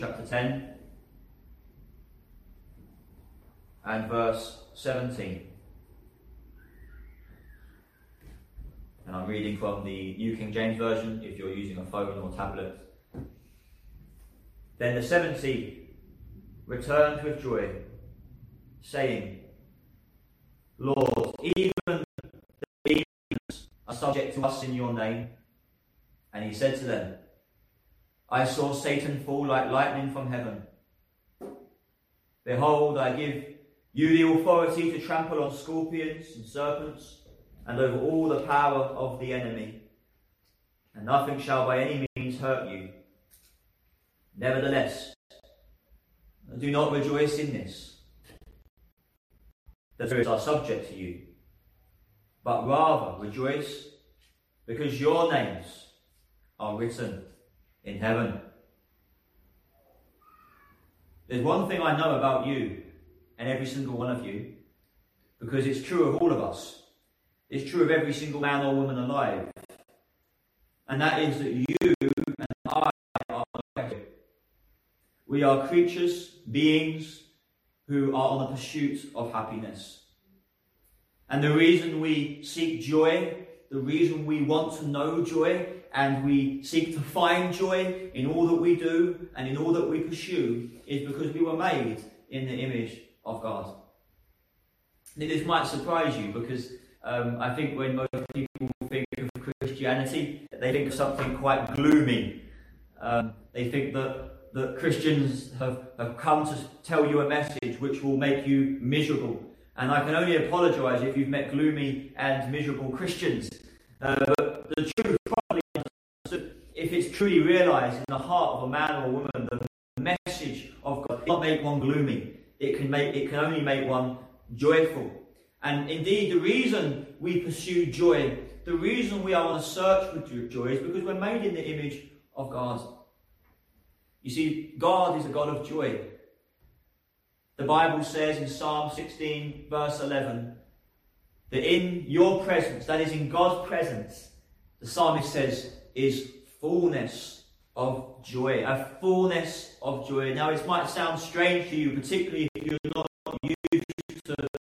chapter 10 and verse 17. And I'm reading from the New King James Version if you're using a phone or tablet. Then the 70 returned with joy, saying, Lord, even the demons are subject to us in your name. And he said to them, I saw Satan fall like lightning from heaven. Behold, I give you the authority to trample on scorpions and serpents, and over all the power of the enemy, and nothing shall by any means hurt you. Nevertheless, do not rejoice in this, that spirits are subject to you, but rather rejoice because your names are written in heaven. There's one thing I know about you and every single one of you, because it's true of all of us. It's true of every single man or woman alive. And that is that you and I are affected. We are creatures, beings, who are on the pursuit of happiness. And the reason we seek joy, the reason we want to know joy, and we seek to find joy in all that we do and in all that we pursue, is because we were made in the image of God. Now, this might surprise you, because I think when most people think of Christianity, they think of something quite gloomy. They think that Christians have come to tell you a message which will make you miserable. And I can only apologise if you've met gloomy and miserable Christians. But the truth, probably understood, if it's truly realised in the heart of a man or a woman, the message of God cannot make one gloomy. It can only make one joyful. And indeed, the reason we pursue joy, the reason we are on a search for joy, is because we're made in the image of God. You see, God is a God of joy. The Bible says in Psalm 16, verse 11, that in your presence, that is in God's presence, the psalmist says, is fullness of joy. A fullness of joy. Now, it might sound strange to you, particularly if you're not used to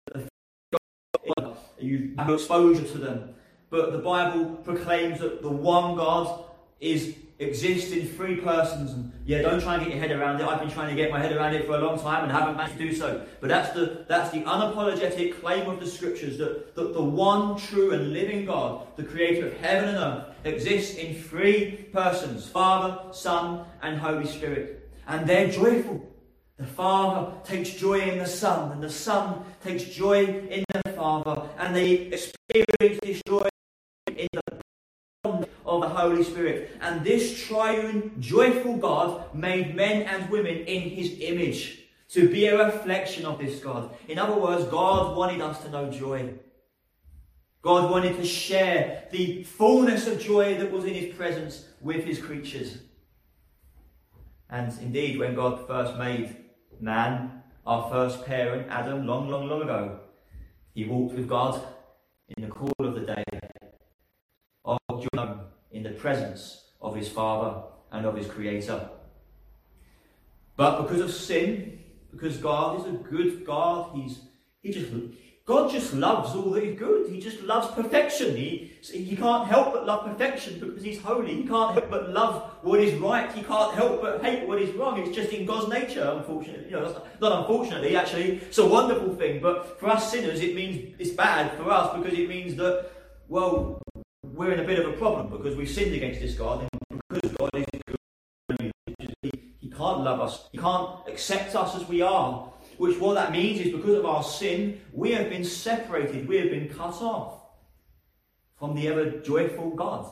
you have exposure to them. But the Bible proclaims that the one God exists in three persons. And don't try and get your head around it. I've been trying to get my head around it for a long time and haven't managed to do so. But that's the unapologetic claim of the Scriptures, that the one true and living God, the creator of heaven and earth, exists in three persons: Father, Son, and Holy Spirit. And they're joyful. The Father takes joy in the Son, and the Son takes joy in the Father, and they experience this joy in the bond of the Holy Spirit. And this triune, joyful God made men and women in his image to be a reflection of this God. In other words, God wanted us to know joy. God wanted to share the fullness of joy that was in his presence with his creatures. And indeed, when God first made man, our first parent, Adam, long, long, long ago, he walked with God in the cool of the day, of joy, in the presence of his Father and of his Creator. But because of sin, because God is a good God, God just loves all that is good. He just loves perfection. He can't help but love perfection because he's holy. He can't help but love what is right. He can't help but hate what is wrong. It's just in God's nature, unfortunately. Not unfortunately, actually. It's a wonderful thing. But for us sinners, it means it's bad for us, because it means that, well, we're in a bit of a problem because we've sinned against this God. And because God is good, he can't love us. He can't accept us as we are. Which what that means is, because of our sin, we have been separated, we have been cut off from the ever joyful God.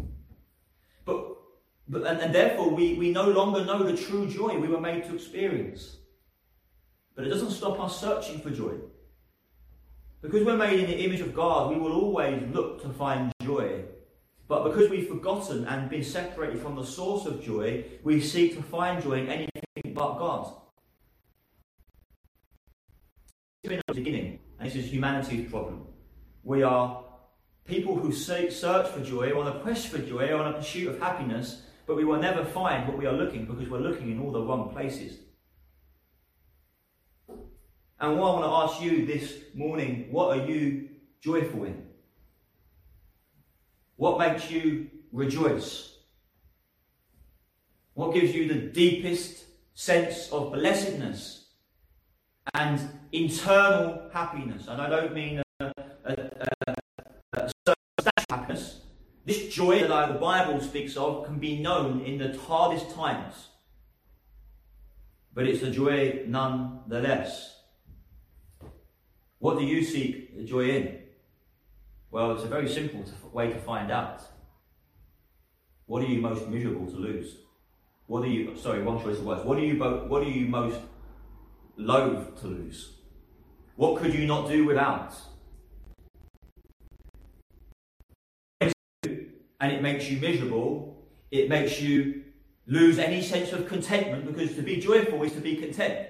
And therefore we no longer know the true joy we were made to experience. But it doesn't stop us searching for joy. Because we're made in the image of God, we will always look to find joy. But because we've forgotten and been separated from the source of joy, we seek to find joy in anything but God. In the beginning, and this is humanity's problem. We are people who search for joy, on a quest for joy, on a pursuit of happiness, but we will never find what we are looking because we're looking in all the wrong places. And what I want to ask you this morning, what are you joyful in? What makes you rejoice? What gives you the deepest sense of blessedness and internal happiness? And I don't mean surface happiness. This joy that the Bible speaks of can be known in the hardest times. But it's a joy nonetheless. What do you seek joy in? Well, it's a very simple way to find out. What are you most miserable to lose? One choice of words. What are you most loath to lose? What could you not do without? And it makes you miserable. It makes you lose any sense of contentment, because to be joyful is to be content.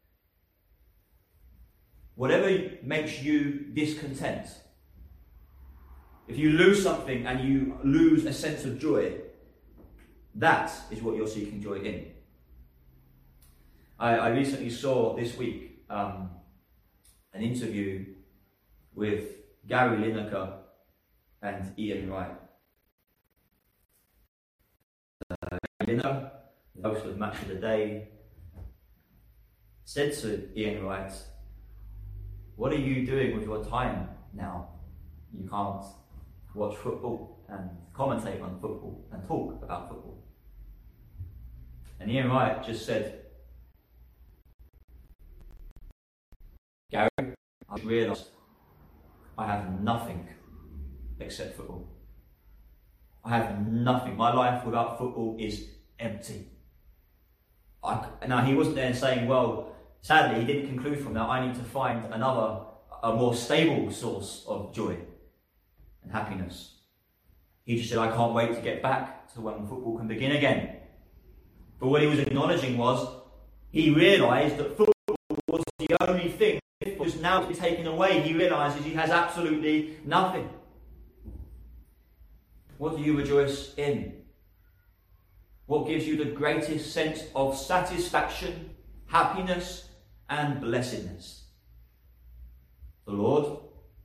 Whatever makes you discontent, if you lose something and you lose a sense of joy, that is what you're seeking joy in. I recently saw this week an interview with Gary Lineker and Ian Wright. Gary Lineker, the host of Match of the Day, said to Ian Wright, "What are you doing with your time now? You can't watch football and commentate on football and talk about football." And Ian Wright just said, "Gary, I realised I have nothing except football. I have nothing. My life without football is empty." Now, he wasn't there saying, well, sadly, he didn't conclude from that, I need to find a more stable source of joy and happiness. He just said, I can't wait to get back to when football can begin again. But what he was acknowledging was, he realised that football was the only thing that was now to be taken away. He realises he has absolutely nothing. What do you rejoice in? What gives you the greatest sense of satisfaction, happiness, and blessedness? The Lord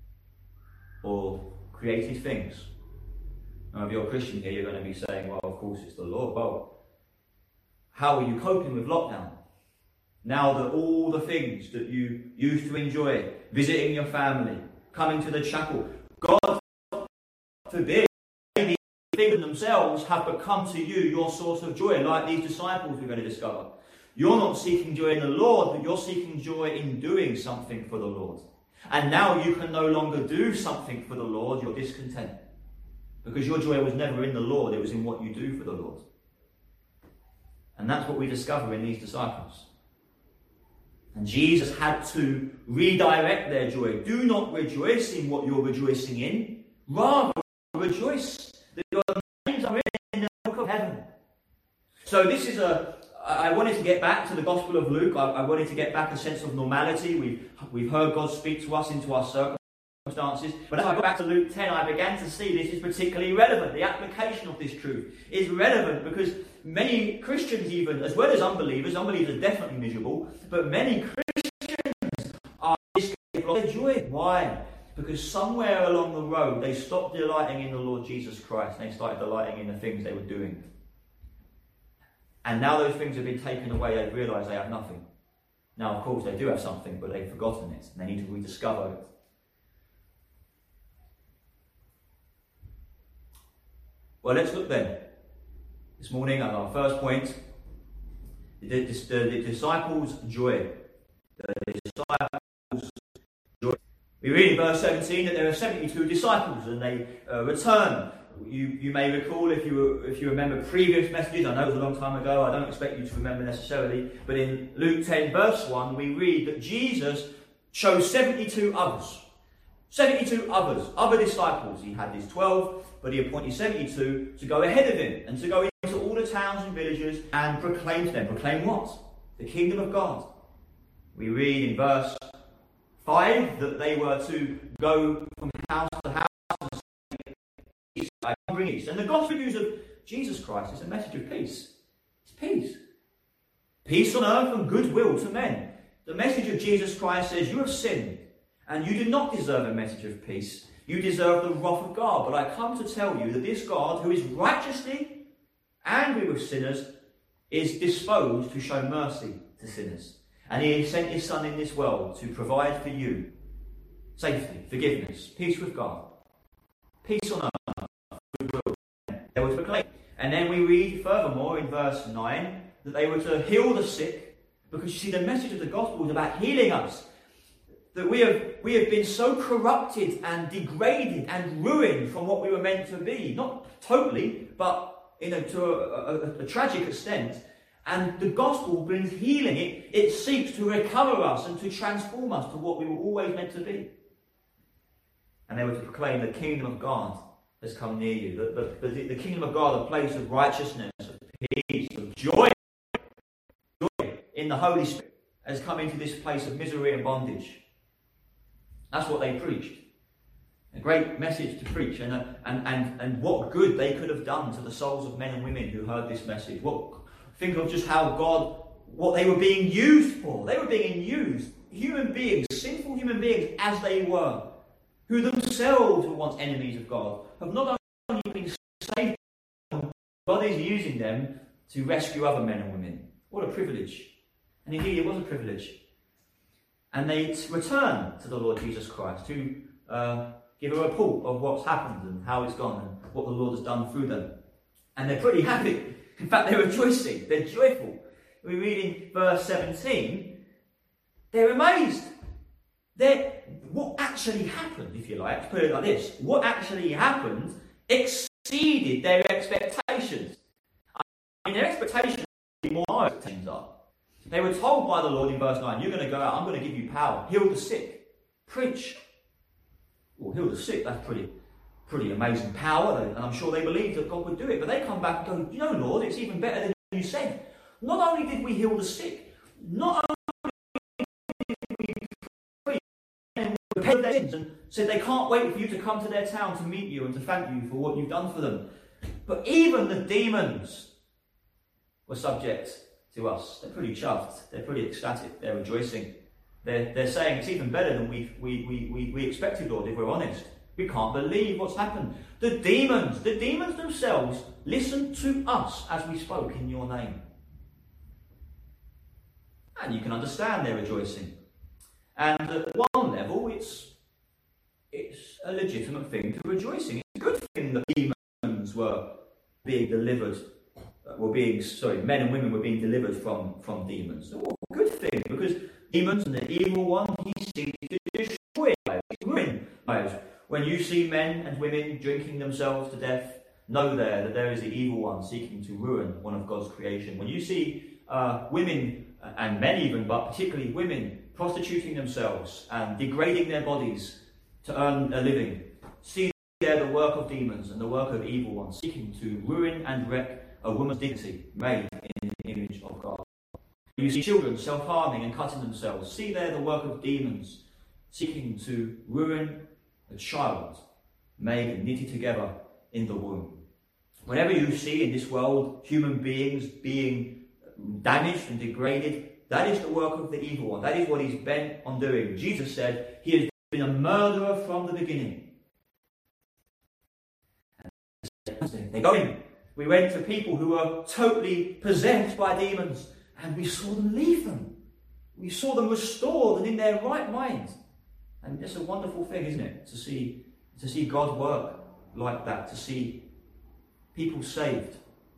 or created things? Now, if you're a Christian here, you're going to be saying, well, of course it's the Lord. Well, how are you coping with lockdown? Now that all the things that you used to enjoy, visiting your family, coming to the chapel, God forbid, the things themselves have become to you your source of joy, like these disciples we're going to discover. You're not seeking joy in the Lord, but you're seeking joy in doing something for the Lord. And now you can no longer do something for the Lord, you're discontent. Because your joy was never in the Lord, it was in what you do for the Lord. And that's what we discover in these disciples. And Jesus had to redirect their joy. Do not rejoice in what you're rejoicing in. Rather, rejoice that your names are in the book of heaven. So this is I wanted to get back to the Gospel of Luke. I wanted to get back a sense of normality. We've heard God speak to us into our circumstances. But as I got back to Luke 10, I began to see this is particularly relevant. The application of this truth is relevant because many Christians, even as well as unbelievers are definitely miserable, but many Christians are discouraged of their joy. Why? Because somewhere along the road they stopped delighting in the Lord Jesus Christ and they started delighting in the things they were doing. And now those things have been taken away, they've realised they have nothing. Now, of course, they do have something, but they've forgotten it, and they need to rediscover it. Well, let's look then, this morning, at our first point, the disciples' joy. The disciples' joy. We read in verse 17 that there are 72 disciples, and they return. You may recall, if you remember previous messages, I know it was a long time ago, I don't expect you to remember necessarily, but in Luke 10 verse 1 we read that Jesus chose 72 others. 72 others, other disciples. He had these 12, but he appointed 72 to go ahead of him and to go into all the towns and villages and proclaim to them. Proclaim what? The kingdom of God. We read in verse 5 that they were to go from house to house. And the gospel news of Jesus Christ is a message of peace. It's peace. Peace on earth and goodwill to men. The message of Jesus Christ says, you have sinned, and you do not deserve a message of peace. You deserve the wrath of God. But I come to tell you that this God, who is righteously angry with sinners, is disposed to show mercy to sinners. And he sent his Son in this world to provide for you safety, forgiveness, peace with God, peace on earth, goodwill. They were to proclaim. And then we read furthermore in verse 9 that they were to heal the sick, because you see the message of the gospel is about healing us. That we have been so corrupted and degraded and ruined from what we were meant to be. Not totally, but to a tragic extent. And the gospel brings healing. It seeks to recover us and to transform us to what we were always meant to be. And they were to proclaim the kingdom of God has come near you. The kingdom of God, a place of righteousness, of peace, of joy in the Holy Spirit, has come into this place of misery and bondage. That's what they preached. A great message to preach, and what good they could have done to the souls of men and women who heard this message. Think of just how God, what they were being used for. They were being used, human beings, sinful human beings as they were, who themselves were once enemies of God, have not only been saved, God is using them to rescue other men and women. What a privilege. And indeed, it was a privilege. And they return to the Lord Jesus Christ to give a report of what's happened and how it's gone and what the Lord has done through them. And they're pretty happy. In fact, they're rejoicing. They're joyful. We read in verse 17, they're amazed. What actually happened, if you like, let's put it like this. What actually happened exceeded their expectations. I mean, their expectations are more than our expectations are. They were told by the Lord in verse 9, you're going to go out, I'm going to give you power, heal the sick, preach. Well, heal the sick, that's pretty amazing power, and I'm sure they believed that God would do it. But they come back and go, you know, Lord, it's even better than you said. Not only did we heal the sick, not only did we preach and repent their sins and said they can't wait for you to come to their town to meet you and to thank you for what you've done for them. But even the demons were subject to us. They're pretty chuffed. They're pretty ecstatic. They're rejoicing. They're saying it's even better than we expected, Lord, if we're honest. We can't believe what's happened. The demons themselves listened to us as we spoke in your name. And you can understand their rejoicing. And at one level, it's a legitimate thing to rejoicing. It's a good thing that demons were being delivered. Men and women were being delivered from demons. Well, a good thing, because demons and the evil one, he seeks to destroy lives, ruin lives. When you see men and women drinking themselves to death, know that there is the evil one seeking to ruin one of God's creation. When you see women, and men even, but particularly women, prostituting themselves and degrading their bodies to earn a living, see there the work of demons and the work of evil ones seeking to ruin and wreck a woman's dignity made in the image of God. You see children self-harming and cutting themselves. See there the work of demons seeking to ruin a child made and knitted together in the womb. Whenever you see in this world human beings being damaged and degraded, that is the work of the evil one. That is what he's bent on doing. Jesus said he has been a murderer from the beginning. And they're going. We went to people who were totally possessed by demons, and we saw them leave them. We saw them restored and in their right mind. And it's a wonderful thing, isn't it? To see God work like that, to see people saved.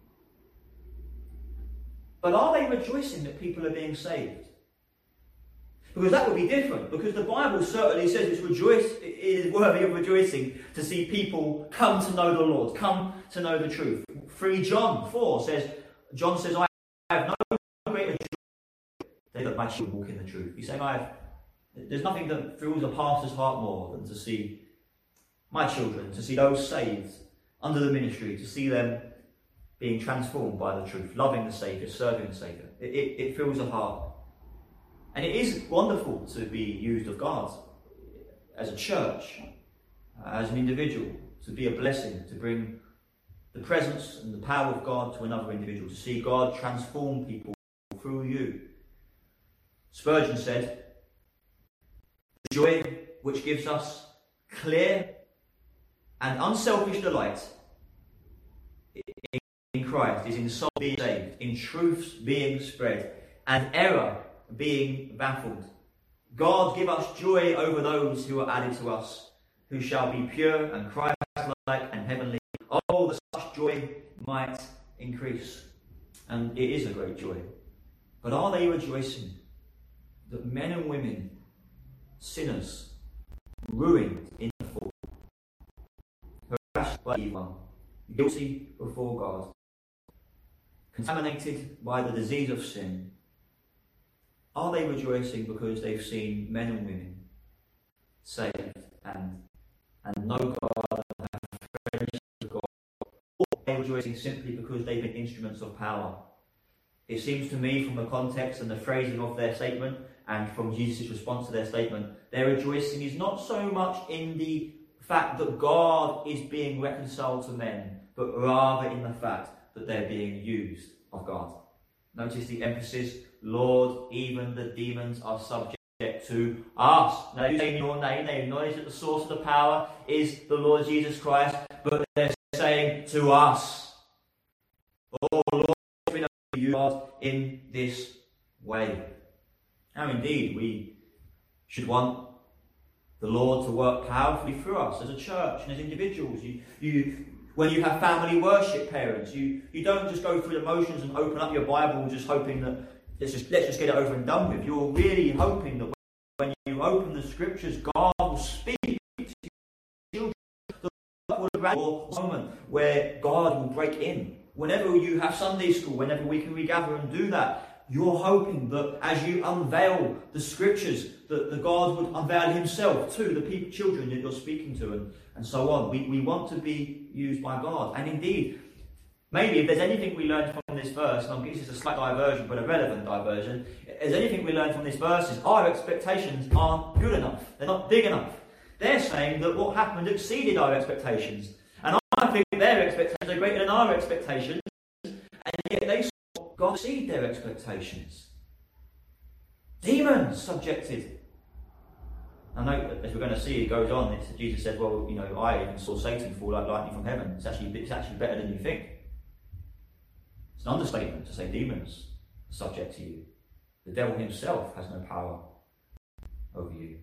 But are they rejoicing that people are being saved? Because that would be different, because the Bible certainly says it is worthy of rejoicing to see people come to know the Lord, come to know the truth. 3 John 4 says, John says, I have no greater joy than that my children walk in the truth. He's saying, there's nothing that fills a pastor's heart more than to see my children, to see those saved under the ministry, to see them being transformed by the truth, loving the Saviour, serving the Saviour. It fills the heart. And it is wonderful to be used of God as a church, as an individual, to be a blessing, to bring the presence and the power of God to another individual, to see God transform people through you. Spurgeon said, "The joy which gives us clear and unselfish delight in Christ is in soul being saved, in truths being spread, and error being baffled. God, give us joy over those who are added to us, who shall be pure and Christ-like and heavenly. Oh, that such joy might increase." And it is a great joy. But are they rejoicing that men and women, sinners, ruined in the fall, harassed by evil, guilty before God, contaminated by the disease of sin, are they rejoicing because they've seen men and women saved and know God and have friendship with God? Or are they rejoicing simply because they've been instruments of power? It seems to me, from the context and the phrasing of their statement and from Jesus' response to their statement, their rejoicing is not so much in the fact that God is being reconciled to men, but rather in the fact that they're being used of God. Notice the emphasis: Lord, even the demons are subject to us. Now, they say in your name, they acknowledge that the source of the power is the Lord Jesus Christ, but they're saying to us, "Oh Lord, we know you, God, in this way." Now, indeed, we should want the Lord to work powerfully through us as a church and as individuals. When you have family worship, parents, you don't just go through the motions and open up your Bible just hoping that let's just get it over and done with. You're really hoping that when you open the scriptures, God will speak to your children, or a moment where God will break in. Whenever you have Sunday school, whenever we can regather and do that, you're hoping that as you unveil the scriptures, that the God would unveil himself to the children that you're speaking to, and so on. We want to be used by God. And indeed, maybe if there's anything we learn from this verse, and this is a slight diversion, but a relevant diversion, if there's anything we learn from this verse is our expectations aren't good enough. They're not big enough. They're saying that what happened exceeded our expectations. And I think their expectations are greater than our expectations, and yet they saw God exceed their expectations. Demons subjected. I know, as we're going to see, it goes on. Jesus said, "Well, I even saw Satan fall like lightning from heaven." It's actually better than you think. It's an understatement to say demons are subject to you. The devil himself has no power over you.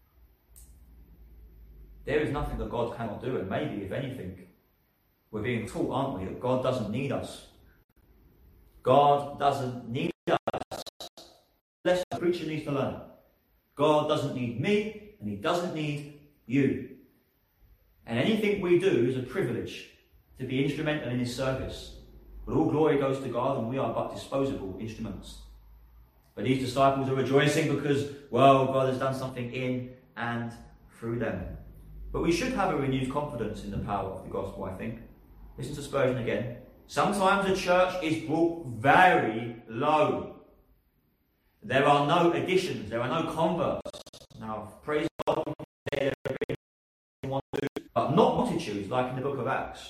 There is nothing that God cannot do, and maybe, if anything, we're being taught, aren't we, that God doesn't need us. God doesn't need us. Lesson the preacher needs to learn. God doesn't need me, and he doesn't need you. And anything we do is a privilege to be instrumental in his service. But all glory goes to God, and we are but disposable instruments. But these disciples are rejoicing because, well, God has done something in and through them. But we should have a renewed confidence in the power of the gospel, I think. Listen to Spurgeon again. Sometimes the church is brought very low. There are no additions, there are no converts. Now, praise God, there are one, two, but not multitudes, like in the book of Acts.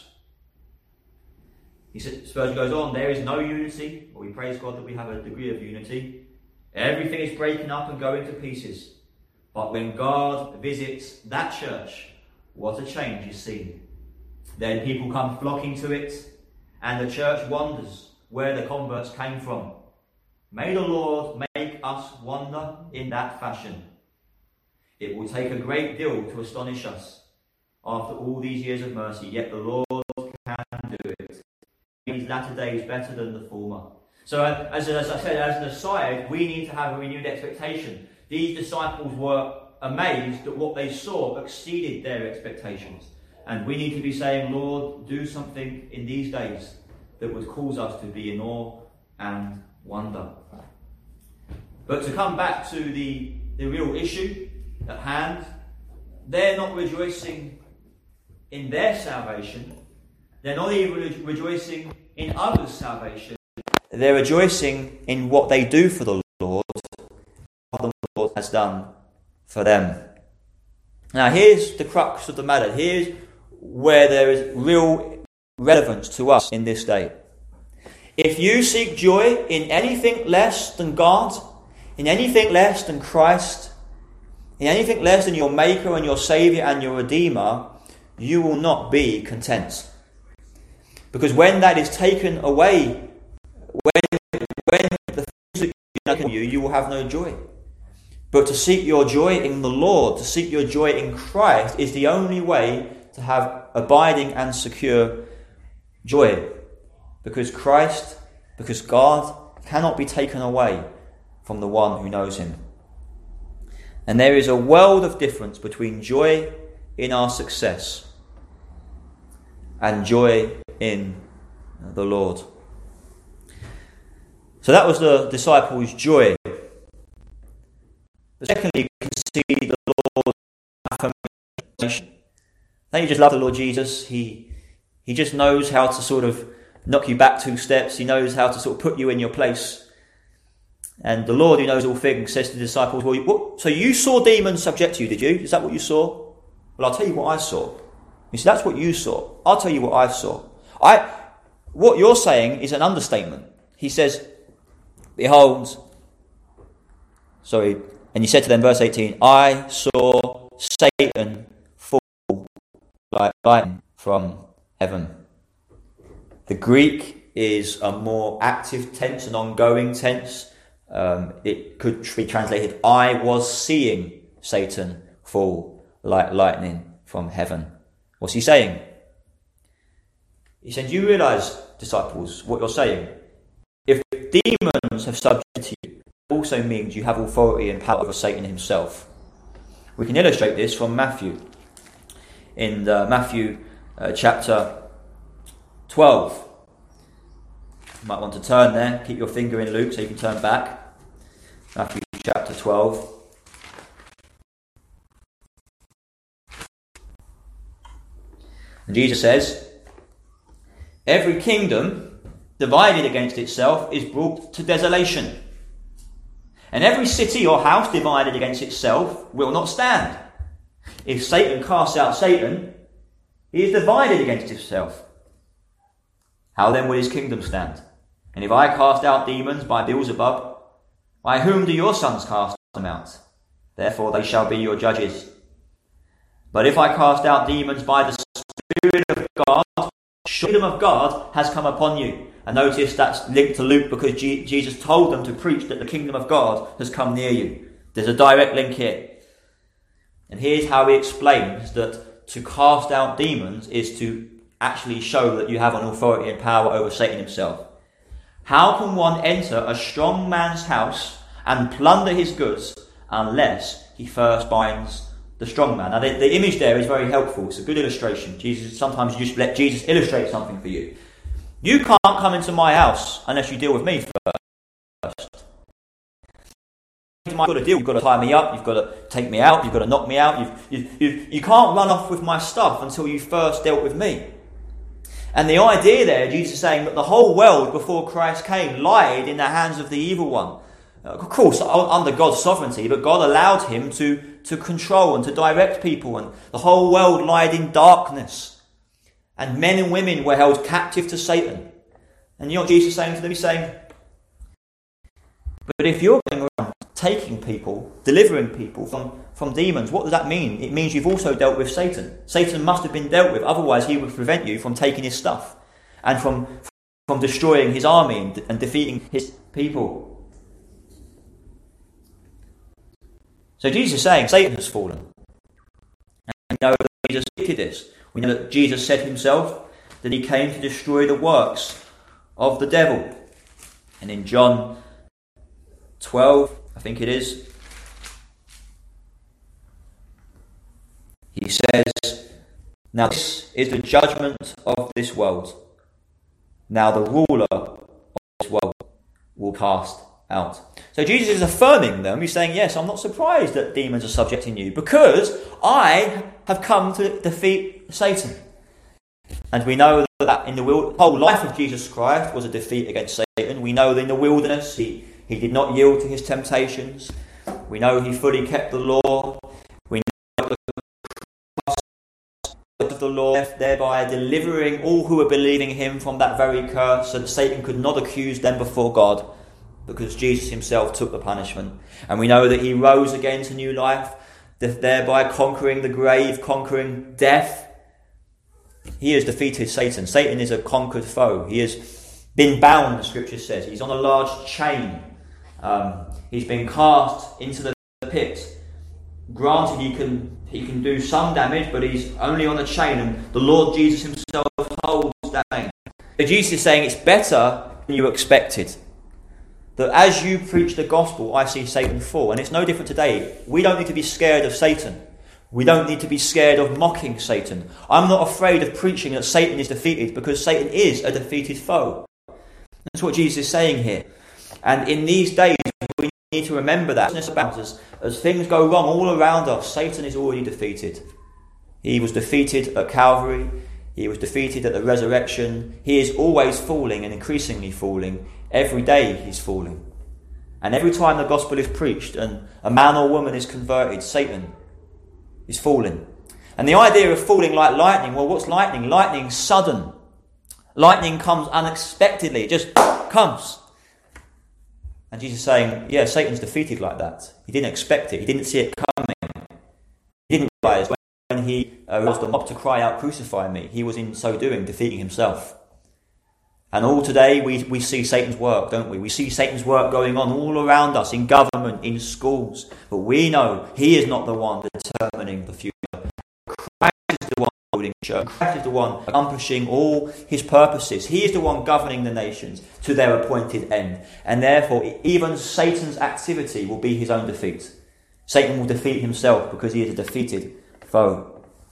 Spurgeon goes on, there is no unity, but we praise God that we have a degree of unity. Everything is breaking up and going to pieces. But when God visits that church, what a change is seen. Then people come flocking to it, and the church wonders where the converts came from. May the Lord make us wonder in that fashion. It will take a great deal to astonish us after all these years of mercy, yet the Lord can do it. These latter days better than the former. So as I said, as an aside, we need to have a renewed expectation. These disciples were amazed that what they saw exceeded their expectations. And we need to be saying, Lord, do something in these days that would cause us to be in awe and wonder. But to come back to the real issue at hand, they're not rejoicing in their salvation. They're not even rejoicing in others' salvation. They're rejoicing in what they do for the Lord, what the Lord has done for them. Now here's the crux of the matter. Here's where there is real relevance to us in this day. If you seek joy in anything less than God, in anything less than Christ, in anything less than your Maker and your Saviour and your Redeemer, you will not be content. Because when that is taken away, when the things that you will have no joy. But to seek your joy in the Lord, to seek your joy in Christ, is the only way to have abiding and secure joy. Because God cannot be taken away from the one who knows him. And there is a world of difference between joy in our success and joy in the Lord. So that was the disciples' joy. But secondly, you can see the Lord's affirmation. Don't you just love the Lord Jesus? He just knows how to sort of knock you back 2 steps. He knows how to sort of put you in your place. And the Lord, who knows all things, says to the disciples, well, so you saw demons subject to you, did you? Is that what you saw? Well, I'll tell you what I saw. You see, that's what you saw. I'll tell you what I saw. What you're saying is an understatement. He says, behold, and he said to them, verse 18, I saw Satan fall like lightning from heaven. The Greek is a more active tense, an ongoing tense. It could be translated, I was seeing Satan fall like lightning from heaven. What's he saying? He said, do you realise, disciples, what you're saying? If demons have subjected you, it also means you have authority and power over Satan himself. We can illustrate this from Matthew. In Matthew chapter 12. You might want to turn there. Keep your finger in Luke so you can turn back. Matthew chapter 12. And Jesus says, every kingdom divided against itself is brought to desolation. And every city or house divided against itself will not stand. If Satan casts out Satan, he is divided against himself. How then will his kingdom stand? And if I cast out demons by Beelzebub, by whom do your sons cast them out? Therefore they shall be your judges. But if I cast out demons by the Spirit of God, the kingdom of God has come upon you. And notice that's linked to Luke because Jesus told them to preach that the kingdom of God has come near you. There's a direct link here. And here's how he explains that to cast out demons is to actually show that you have an authority and power over Satan himself. How can one enter a strong man's house and plunder his goods unless he first binds the strong man? Now the image there is very helpful. It's a good illustration. Sometimes you just let Jesus illustrate something for you. You can't come into my house unless you deal with me first. You've got to deal. You've got to tie me up. You've got to take me out. You've got to knock me out. You can't run off with my stuff until you first dealt with me. And the idea there, Jesus is saying that the whole world before Christ came lied in the hands of the evil one. Of course, under God's sovereignty, but God allowed him to control and to direct people. And the whole world lied in darkness. And men and women were held captive to Satan. And you know what Jesus is saying to them? He's saying, but if you're going around taking people, delivering people from demons, what does that mean? It means you've also dealt with Satan. Satan must have been dealt with, otherwise he would prevent you from taking his stuff and from destroying his army and defeating his people. So Jesus is saying Satan has fallen. And we know that Jesus did this. We know that Jesus said himself that he came to destroy the works of the devil. And in John 12, I think it is, he says, now this is the judgment of this world. Now the ruler of this world will cast out. So Jesus is affirming them. He's saying, yes, I'm not surprised that demons are subjecting you because I have come to defeat Satan. And we know that in the whole life of Jesus Christ was a defeat against Satan. We know that in the wilderness he did not yield to his temptations. We know he fully kept the law. We know the cross of the law, thereby delivering all who were believing him from that very curse, so that Satan could not accuse them before God, because Jesus himself took the punishment. And we know that he rose again to new life, thereby conquering the grave, conquering death. He has defeated Satan. Satan is a conquered foe. He has been bound, the scripture says. He's on a large chain. He's been cast into the pit. Granted, he can do some damage, but he's only on a chain, and the Lord Jesus himself holds that chain. But Jesus is saying it's better than you expected. That as you preach the gospel, I see Satan fall. And it's no different today. We don't need to be scared of Satan. We don't need to be scared of mocking Satan. I'm not afraid of preaching that Satan is defeated, because Satan is a defeated foe. That's what Jesus is saying here. And in these days, we need to remember that. As things go wrong all around us, Satan is already defeated. He was defeated at Calvary. He was defeated at the resurrection. He is always falling and increasingly falling. Every day he's falling. And every time the gospel is preached and a man or woman is converted, Satan is falling. And the idea of falling like lightning, well, what's lightning? Lightning's sudden. Lightning comes unexpectedly. It just comes. And Jesus is saying, yeah, Satan's defeated like that. He didn't expect it. He didn't see it coming. He didn't realize when he roused the mob to cry out, "Crucify me," he was in so doing defeating himself. And all today we see Satan's work, don't we? We see Satan's work going on all around us, in government, in schools. But we know he is not the one determining the future. Christ is the one holding the church. Christ is the one accomplishing all his purposes. He is the one governing the nations to their appointed end. And therefore, even Satan's activity will be his own defeat. Satan will defeat himself because he is a defeated foe.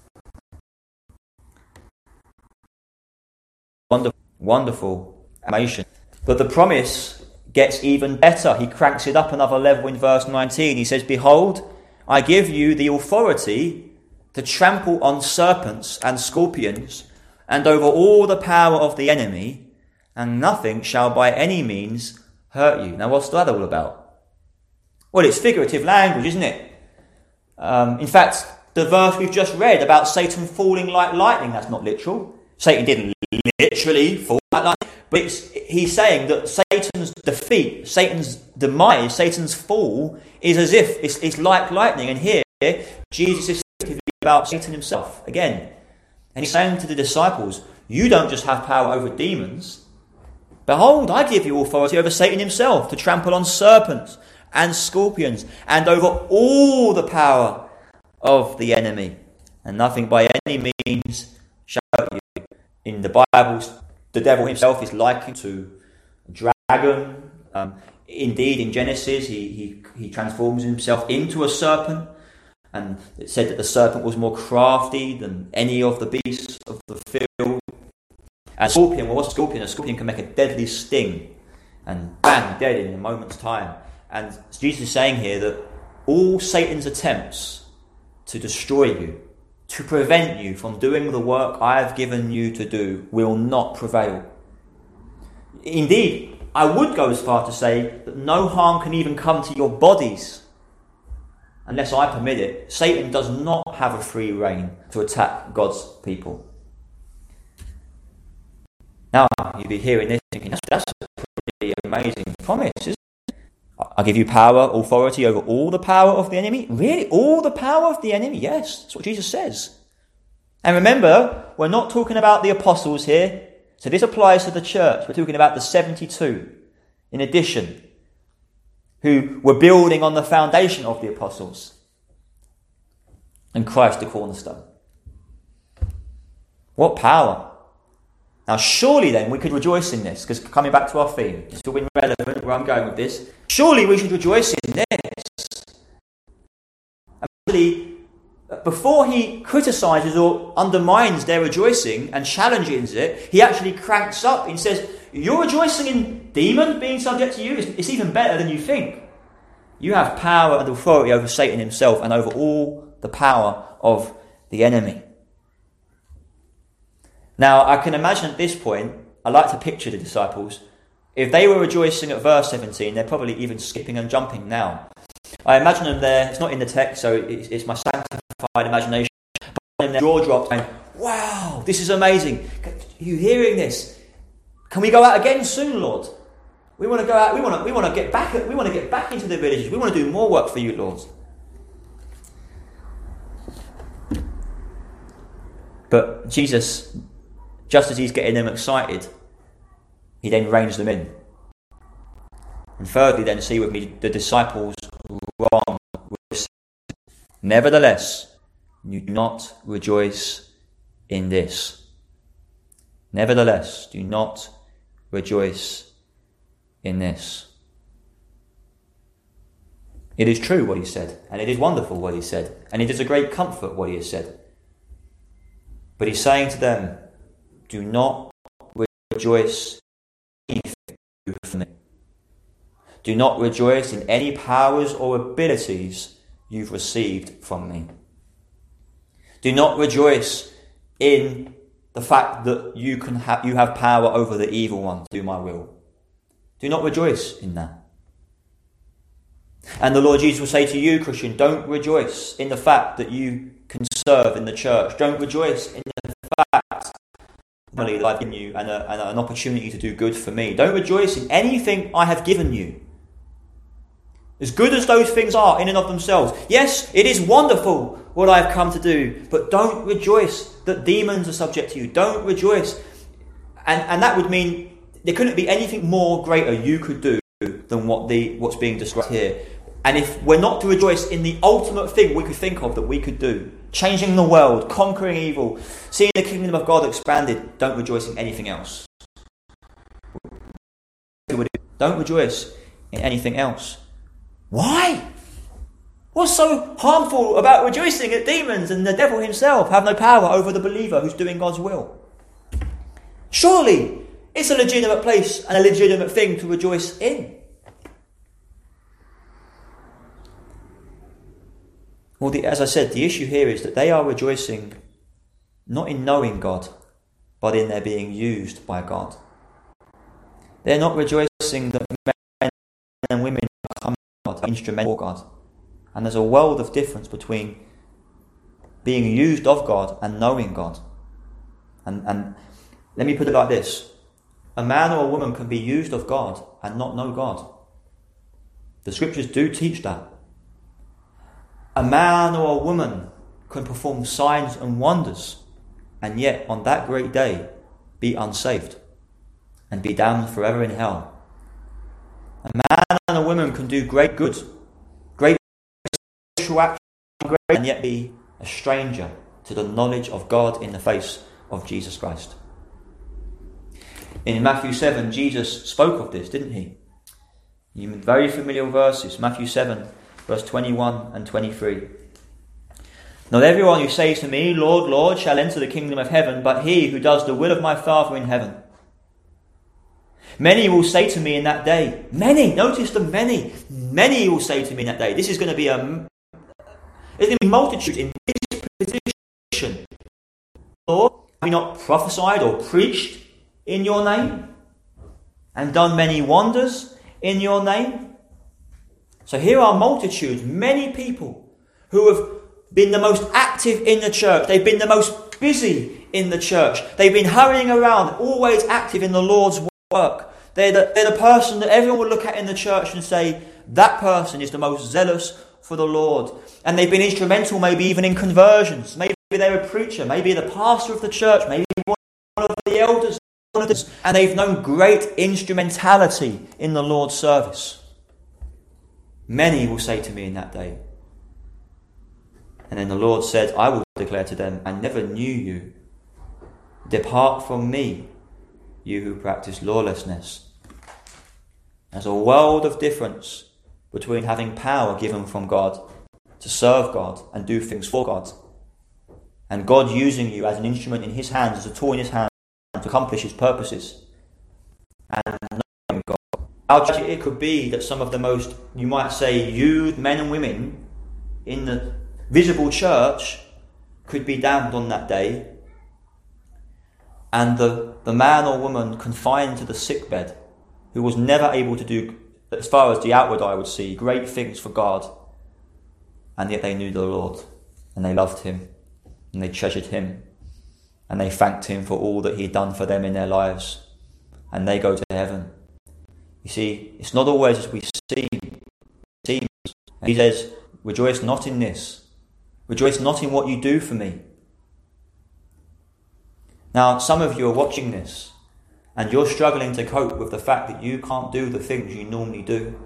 Wonderful animation. But the promise gets even better. He cranks it up another level in verse 19. He says, "Behold, I give you the authority to trample on serpents and scorpions, and over all the power of the enemy, and nothing shall by any means hurt you." Now, what's that all about? Well, it's figurative language, isn't it? In fact, the verse we've just read about Satan falling like lightning, that's not literal. Satan didn't literally fall like lightning. But he's saying that Satan's defeat, Satan's demise, Satan's fall is as if it's like lightning. And here, Jesus is speaking about Satan himself again. And he's saying to the disciples, you don't just have power over demons. Behold, I give you authority over Satan himself to trample on serpents and scorpions and over all the power of the enemy. And nothing by any means shall hurt you. In the Bible, the devil himself is likened to a dragon. Indeed, in Genesis, he transforms himself into a serpent. And it said that the serpent was more crafty than any of the beasts of the field. And scorpion, well, what's a scorpion? A scorpion can make a deadly sting and bang, dead in a moment's time. And Jesus is saying here that all Satan's attempts to destroy you, to prevent you from doing the work I have given you to do, will not prevail. Indeed, I would go as far to say that no harm can even come to your bodies unless I permit it. Satan does not have a free rein to attack God's people. Now, you'll be hearing this thinking, that's a pretty amazing promise, isn't it? I give you power, authority over all the power of the enemy. Really? All the power of the enemy? Yes, that's what Jesus says. And remember, we're not talking about the apostles here. So this applies to the church. We're talking about the 72, in addition, who were building on the foundation of the apostles. And Christ the cornerstone. What power! Now surely then we could rejoice in this, because coming back to our theme, it's still been relevant where I'm going with this. Surely we should rejoice in this. Actually, before he criticises or undermines their rejoicing and challenges it, he actually cranks up and says, you're rejoicing in demons being subject to you? It's even better than you think. You have power and authority over Satan himself and over all the power of the enemy. Now, I can imagine at this point, I like to picture the disciples. If they were rejoicing at verse 17, they're probably even skipping and jumping now. I imagine them there, it's not in the text, so it's my sanctified imagination, but their jaw dropped, saying, wow, this is amazing. Are you hearing this? Can we go out again soon, Lord? We want to go out. We want to get back. We want to get back into the villages. We want to do more work for you, Lord. But Jesus, just as he's getting them excited, he then reins them in. And thirdly, then see with me the disciples wrong. Nevertheless, you do not rejoice in this. Nevertheless, do not rejoice in this. It is true what he said, and it is wonderful what he said, and it is a great comfort what he has said. But he's saying to them, do not rejoice in anything from me. Do not rejoice in any powers or abilities you've received from me. Do not rejoice in the fact that you have power over the evil one to do my will. Do not rejoice in that. And the Lord Jesus will say to you, Christian, don't rejoice in the fact that you can serve in the church. Don't rejoice in the fact that I've given you and an opportunity to do good for me. Don't rejoice in anything I have given you. As good as those things are in and of themselves, yes, it is wonderful what I have come to do, but don't rejoice that demons are subject to you. Don't rejoice. And that would mean there couldn't be anything more greater you could do than what's being described here. And if we're not to rejoice in the ultimate thing we could think of that we could do, changing the world, conquering evil, seeing the kingdom of God expanded, don't rejoice in anything else. Don't rejoice in anything else. Why? What's so harmful about rejoicing that demons and the devil himself have no power over the believer who's doing God's will? Surely it's a legitimate place and a legitimate thing to rejoice in. Well, as I said, the issue here is that they are rejoicing not in knowing God, but in their being used by God. They're not rejoicing that men and women become God, instrumental for God. And there's a world of difference between being used of God and knowing God. And let me put it like this. A man or a woman can be used of God and not know God. The scriptures do teach that. A man or a woman can perform signs and wonders and yet on that great day be unsaved and be damned forever in hell. A man and a woman can do great good, great social action, and yet be a stranger to the knowledge of God in the face of Jesus Christ. In Matthew 7, Jesus spoke of this, didn't he? Very familiar verses, Matthew 7, verse 21 and 23. Not everyone who says to me, Lord, Lord, shall enter the kingdom of heaven, but he who does the will of my Father in heaven. Many will say to me in that day, many, notice the many will say to me in that day. This is going to be there's going to be multitudes in this position. Lord, have you not prophesied or preached in your name and done many wonders in your name? So here are multitudes, many people who have been the most active in the church. They've been the most busy in the church. They've been hurrying around, always active in the Lord's work. They're the person that everyone will look at in the church and say, that person is the most zealous for the Lord. And they've been instrumental maybe even in conversions. Maybe they're a preacher, maybe the pastor of the church, maybe one of the elders. And they've known great instrumentality in the Lord's service. Many will say to me in that day. And then the Lord said, I will declare to them, I never knew you. Depart from me, you who practice lawlessness. There's a world of difference between having power given from God to serve God and do things for God, and God using you as an instrument in his hands, as a tool in his hands to accomplish his purposes, and knowing God. How tragic it could be that some of the most, you might say, used men and women in the visible church could be damned on that day, and the man or woman confined to the sickbed, who was never able to do, as far as the outward eye would see, great things for God, and yet they knew the Lord, and they loved him, and they treasured him. and they thanked him for all that he'd done for them in their lives, and they go to heaven. You see, it's not always as we seem. He says, rejoice not in this. Rejoice not in what you do for me. Now, some of you are watching this, and you're struggling to cope with the fact that you can't do the things you normally do.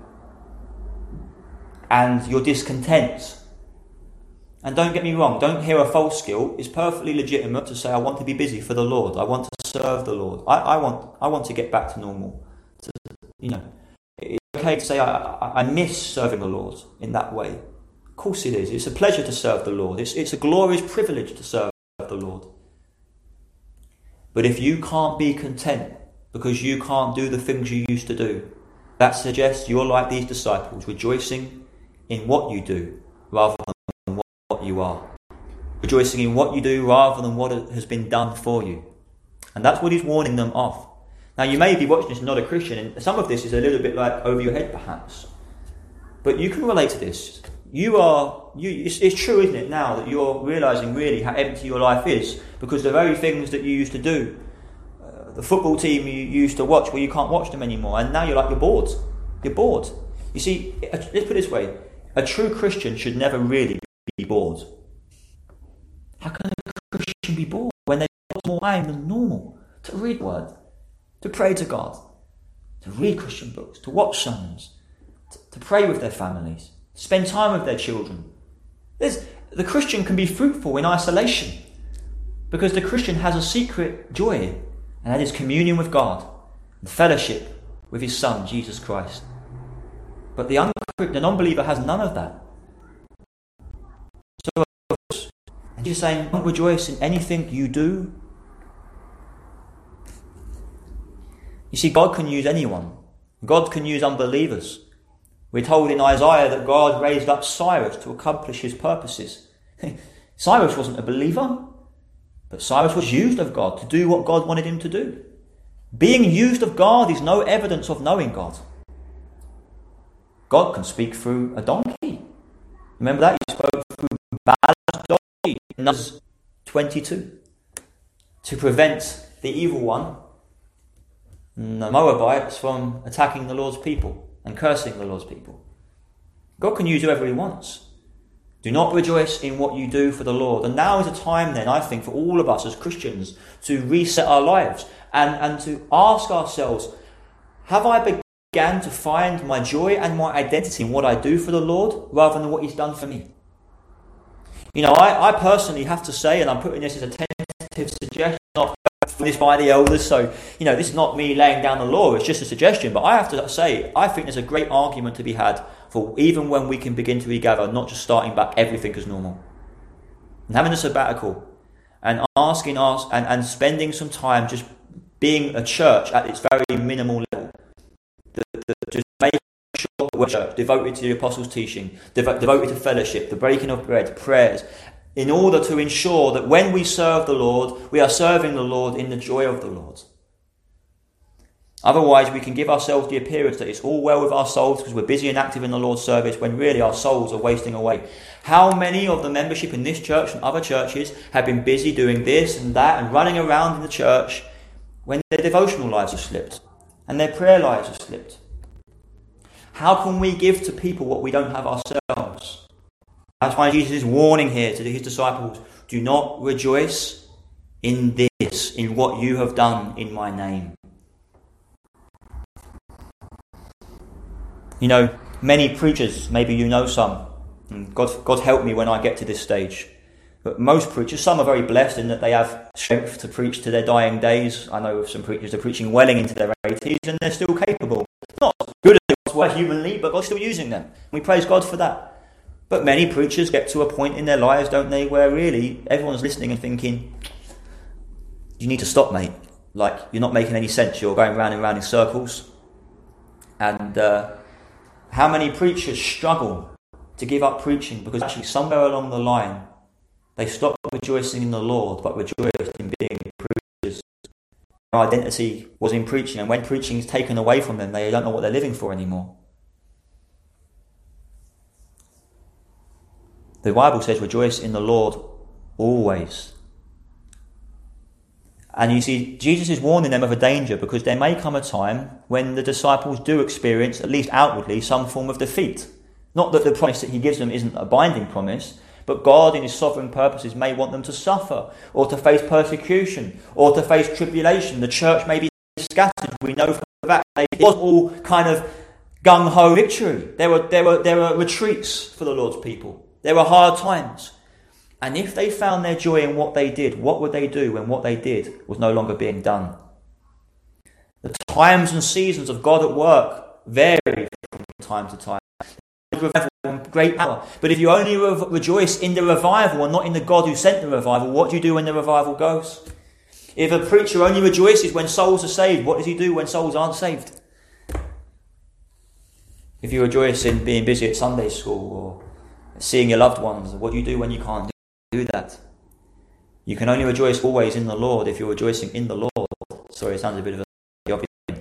And you're discontent. And don't get me wrong, don't hear a false guilt. It's perfectly legitimate to say, I want to be busy for the Lord. I want to serve the Lord. I want to get back to normal. It's okay to say, I miss serving the Lord in that way. Of course it is. It's a pleasure to serve the Lord. It's a glorious privilege to serve the Lord. But if you can't be content because you can't do the things you used to do, that suggests you're like these disciples, rejoicing in what you do rather than what you are. Rejoicing in what you do rather than what has been done for you. And that's what he's warning them of. Now, you may be watching this and not a Christian, and some of this is a little bit like over your head perhaps. But you can relate to this. It's true, isn't it, now that you're realising really how empty your life is, because the very things that you used to do, the football team you used to watch, well, you can't watch them anymore, and now you're bored. You're bored. You see, let's put it this way, a true Christian should never really be bored. How can a Christian be bored when they've got more time than normal to read the word, to pray to God, to read Christian books, to watch sermons, to pray with their families, to spend time with their children? The Christian can be fruitful in isolation because the Christian has a secret joy, and that is communion with God and fellowship with his Son, Jesus Christ. But the non-believer has none of that. So, and you're saying, don't rejoice in anything you do? You see, God can use anyone. God can use unbelievers. We're told in Isaiah that God raised up Cyrus to accomplish his purposes. Cyrus wasn't a believer, but Cyrus was used of God to do what God wanted him to do. Being used of God is no evidence of knowing God. God can speak through a donkey. Remember that? He spoke through Balaam's donkey in Numbers 22 to prevent the evil one, the Moabites, from attacking the Lord's people and cursing the Lord's people. God can use whoever he wants. Do not rejoice in what you do for the Lord. And now is a time then, I think, for all of us as Christians to reset our lives and to ask ourselves, have I began to find my joy and my identity in what I do for the Lord rather than what he's done for me? I personally have to say, and I'm putting this as a tentative suggestion, not this by the elders, so this is not me laying down the law, it's just a suggestion, but I have to say, I think there's a great argument to be had for even when we can begin to regather, not just starting back everything as normal, and having a sabbatical and asking us and spending some time just being a church at its very minimal level, just making sure we're a church devoted to the apostles' teaching, devoted to fellowship, the breaking of bread, prayers, in order to ensure that when we serve the Lord, we are serving the Lord in the joy of the Lord. Otherwise, we can give ourselves the appearance that it's all well with our souls because we're busy and active in the Lord's service, when really our souls are wasting away. How many of the membership in this church and other churches have been busy doing this and that and running around in the church when their devotional lives have slipped and their prayer lives have slipped? How can we give to people what we don't have ourselves? That's why Jesus is warning here to his disciples, do not rejoice in this, in what you have done in my name. Many preachers, maybe you know some, and God help me when I get to this stage, but most preachers, some are very blessed in that they have strength to preach to their dying days. I know of some preachers that are preaching well into their 80s and they're still capable. Not as good as they were humanly, but God's still using them. We praise God for that. But many preachers get to a point in their lives, don't they, where really everyone's listening and thinking, you need to stop, mate. Like, you're not making any sense. You're going round and round in circles. And how many preachers struggle to give up preaching because actually somewhere along the line they stop rejoicing in the Lord but rejoiced in being preachers. Their identity was in preaching, and when preaching is taken away from them, they don't know what they're living for anymore. The Bible says, rejoice in the Lord always. And you see, Jesus is warning them of a danger, because there may come a time when the disciples do experience, at least outwardly, some form of defeat. Not that the promise that he gives them isn't a binding promise, but God in his sovereign purposes may want them to suffer, or to face persecution, or to face tribulation. The church may be scattered. We know from that it was all kind of gung-ho victory. There were retreats for the Lord's people. There were hard times. And if they found their joy in what they did, what would they do when what they did was no longer being done? The times and seasons of God at work vary from time to time. Revival and great power. But if you only rejoice in the revival and not in the God who sent the revival, what do you do when the revival goes? If a preacher only rejoices when souls are saved, what does he do when souls aren't saved? If you rejoice in being busy at Sunday school or seeing your loved ones, what do you do when you can't do that? You can only rejoice always in the Lord if you're rejoicing in the Lord. Sorry, it sounds a bit of a obvious thing.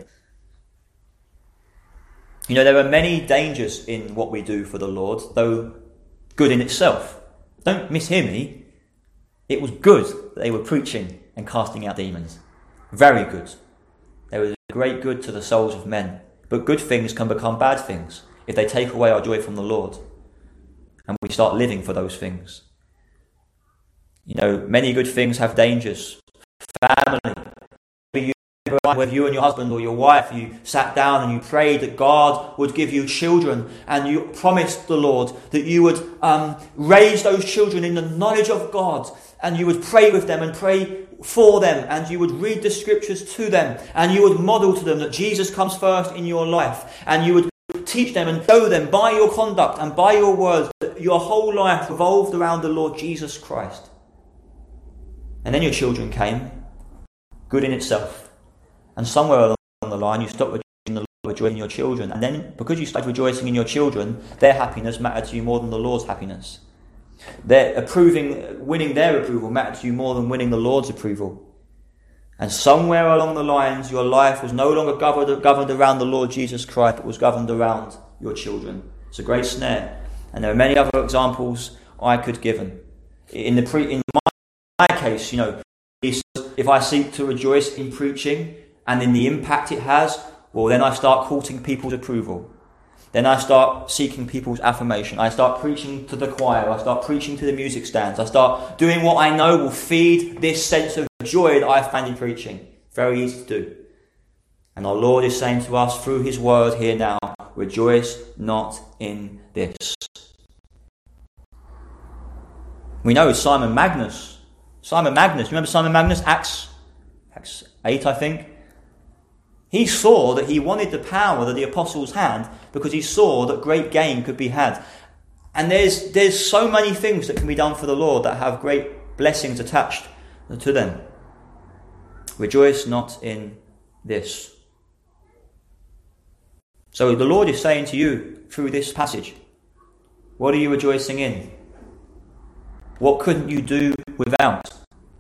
You know, there are many dangers in what we do for the Lord, though good in itself. Don't mishear me. It was good that they were preaching and casting out demons. Very good. There was a great good to the souls of men. But good things can become bad things if they take away our joy from the Lord and we start living for those things. You know, many good things have dangers. Family. Whether you and your husband or your wife, you sat down and you prayed that God would give you children, and you promised the Lord that you would raise those children in the knowledge of God, and you would pray with them and pray for them, and you would read the scriptures to them, and you would model to them that Jesus comes first in your life, and you would teach them and show them by your conduct and by your words that your whole life revolved around the Lord Jesus Christ. And then your children came, good in itself. And somewhere along the line, you stopped rejoicing in the Lord, rejoicing in your children. And then, because you started rejoicing in your children, their happiness mattered to you more than the Lord's happiness. Winning their approval mattered to you more than winning the Lord's approval. And somewhere along the lines, your life was no longer governed around the Lord Jesus Christ, but was governed around your children. It's a great snare. And there are many other examples I could give. In my case, you know, if I seek to rejoice in preaching and in the impact it has, well, then I start courting people's approval. Then I start seeking people's affirmation. I start preaching to the choir. I start preaching to the music stands. I start doing what I know will feed this sense of joy that I find in preaching. Very easy to do. And our Lord is saying to us through his word here now, rejoice not in this. We know Simon Magnus. Remember Simon Magnus? Acts 8, I think. He saw that he wanted the power that the apostles had because he saw that great gain could be had. And there's so many things that can be done for the Lord that have great blessings attached to them. Rejoice not in this. So the Lord is saying to you through this passage, what are you rejoicing in? What couldn't you do without?